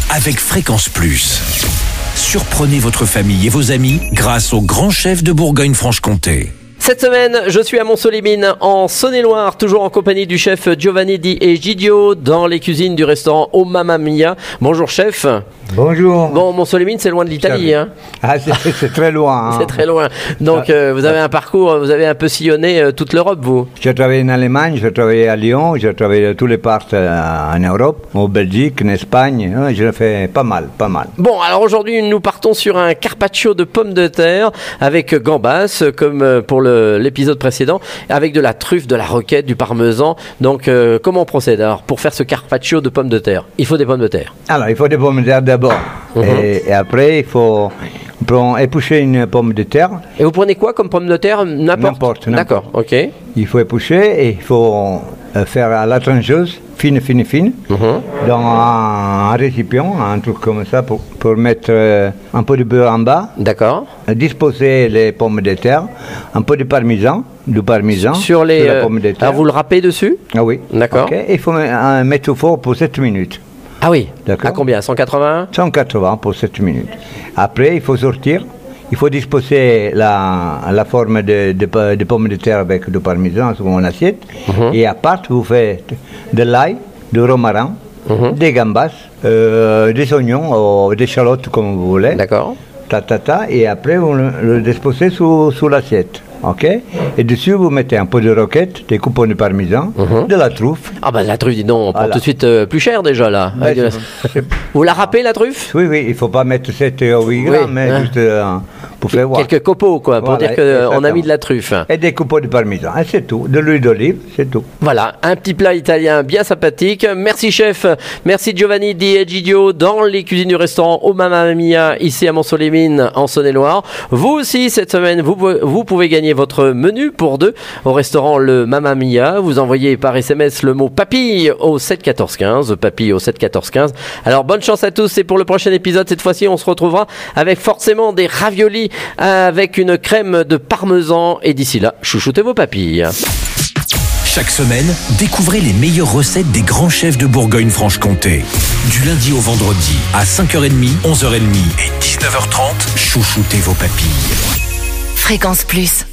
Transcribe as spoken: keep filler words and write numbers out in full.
avec Fréquence Plus. Surprenez votre famille et vos amis grâce au grand chef de Bourgogne-Franche-Comté. Cette semaine, je suis à Mont-Solimine, en Saône-et-Loire, toujours en compagnie du chef Giovanni Di Egidio, dans les cuisines du restaurant Oh Mamma Mia. Bonjour chef. Bonjour. Bon, Mont-Solimine, c'est loin de l'Italie. Hein. Ah, c'est, c'est très loin. Hein. C'est très loin. Donc, euh, vous avez un parcours, vous avez un peu sillonné euh, toute l'Europe, vous. J'ai travaillé en Allemagne, j'ai travaillé à Lyon, j'ai travaillé dans tous les parts euh, en Europe, en Belgique, en Espagne. Hein, j'ai fait pas mal, pas mal. Bon, alors aujourd'hui, nous partons sur un carpaccio de pommes de terre avec gambas, comme pour le, l'épisode précédent, avec de la truffe, de la roquette, du parmesan. Donc, euh, comment on procède alors pour faire ce carpaccio de pommes de terre? Il faut des pommes de terre. Alors, il faut des pommes de terre d'abord. Uh-huh. Et, et après, il faut prendre, éplucher une pomme de terre. Et vous prenez quoi comme pomme de terre? N'importe. N'importe, n'importe. D'accord, ok. Il faut éplucher et il faut faire à la trancheuse, fine, fine, fine, uh-huh. dans un, un récipient, un truc comme ça, pour, pour mettre euh, un peu de beurre en bas. D'accord. Disposer les pommes de terre, un peu de parmesan, du parmesan sur les sur la pomme de terre. Alors vous le râpez dessus? Ah oui. D'accord. Okay. Il faut euh, mettre au four pour sept minutes. Ah oui. D'accord. À combien? cent quatre-vingts? cent quatre-vingts pour sept minutes. Après, il faut sortir. Il faut disposer la, la forme de, de, de pommes de terre avec du parmesan sur une assiette. Uh-huh. Et à part, vous faites de l'ail, du romarin, uh-huh. des gambas, euh, des oignons ou des échalotes comme vous voulez. D'accord. Ta, ta, ta, et après, vous le, le disposez sur, sur l'assiette. Ok. Et dessus, vous mettez un peu de roquette, des coupons de parmesan, uh-huh. de la truffe. Ah ben la truffe, dis donc, on prend voilà. tout de suite euh, plus cher déjà là. Ouais, la... Vous la râpez la truffe? Oui, oui, il ne faut pas mettre sept ou huit grammes, oui, mais hein. juste euh, pour faire voir. Quelques copeaux quoi, pour voilà, dire qu'on a mis de la truffe. Et des coupons de parmesan, et c'est tout. De l'huile d'olive, c'est tout. Voilà, un petit plat italien bien sympathique. Merci chef, merci Giovanni Di Egidio dans les cuisines du restaurant Oh Mamma Mia ici à Mont-Solimine en Saône-et-Loire. Vous aussi cette semaine, vous, vous pouvez gagner votre menu pour deux au restaurant le Mamma Mia. Vous envoyez par S M S le mot papille au sept quatorze quinze, papille au sept quatorze quinze. Alors bonne chance à tous et pour le prochain épisode, cette fois-ci on se retrouvera avec forcément des raviolis avec une crème de parmesan et d'ici là, chouchoutez vos papilles. Chaque semaine, découvrez les meilleures recettes des grands chefs de Bourgogne-Franche-Comté. Du lundi au vendredi à cinq heures trente, onze heures trente et dix-neuf heures trente, chouchoutez vos papilles. Fréquence Plus.